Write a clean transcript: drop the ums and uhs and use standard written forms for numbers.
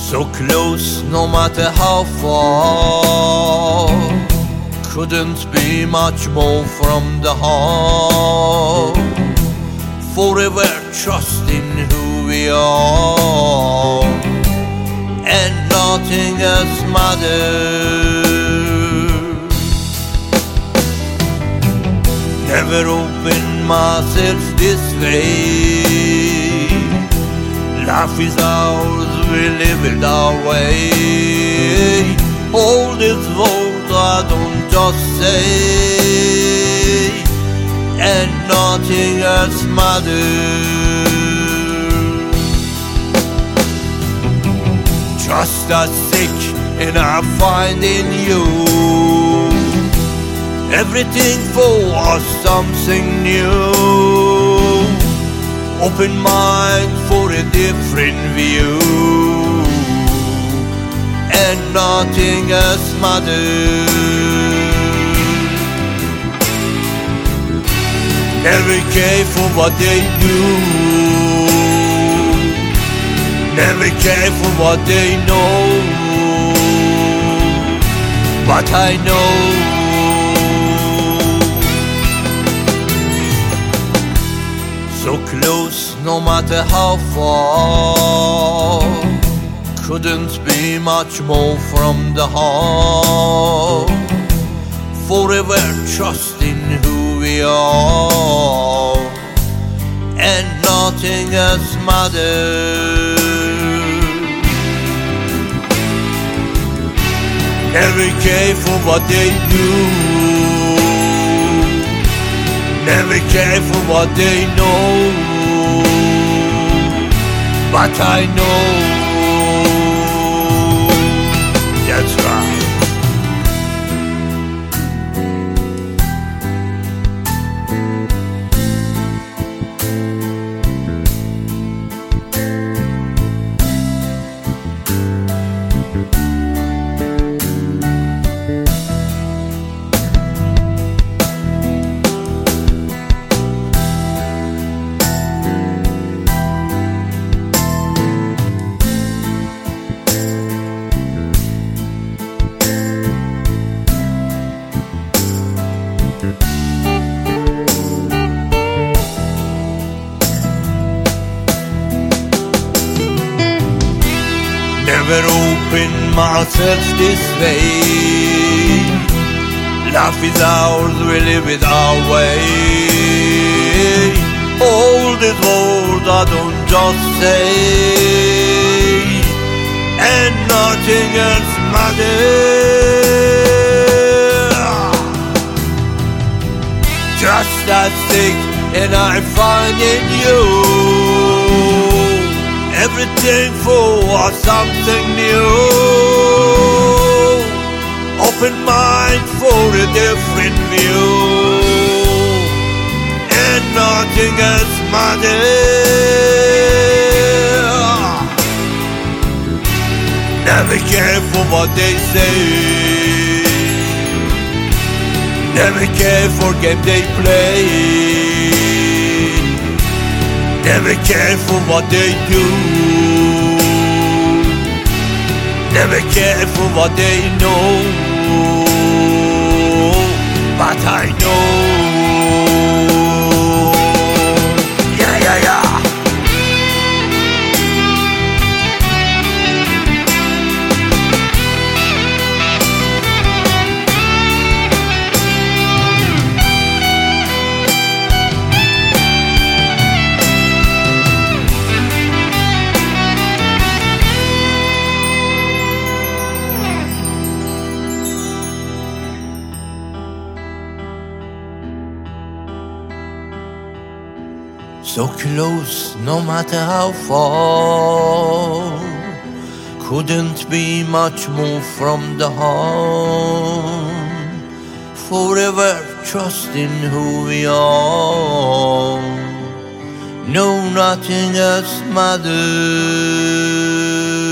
So close, no matter how far. Couldn't be much more from the heart. Forever trusting who we are, and nothing else matters. Never opened myself this way. Life is ours, we live it our way. All this world I don't just say, and nothing else matters. Just as sick, and I find in you everything for us something new. Open mind for a different view, and nothing else matters. Never care for what they do, never care for what they know, but I know so close, no matter how far. Couldn't be much more from the heart. Forever trusting who we are, and nothing else matters. Never care for what they do, never care for what they know, but I know that's right. Never open myself this way. Life is ours, we live it our way. All this world I don't just say, and nothing else matters. Just as sick, and I find in you everything for something new. Open mind for a different view, and nothing else matters. Never care for what they say, never care for game they play, never care for what they do, never care for what they know, but I know. Yeah, yeah, yeah. So close, no matter how far. Couldn't be much more from the heart. Forever trusting who we are. No, nothing else matters.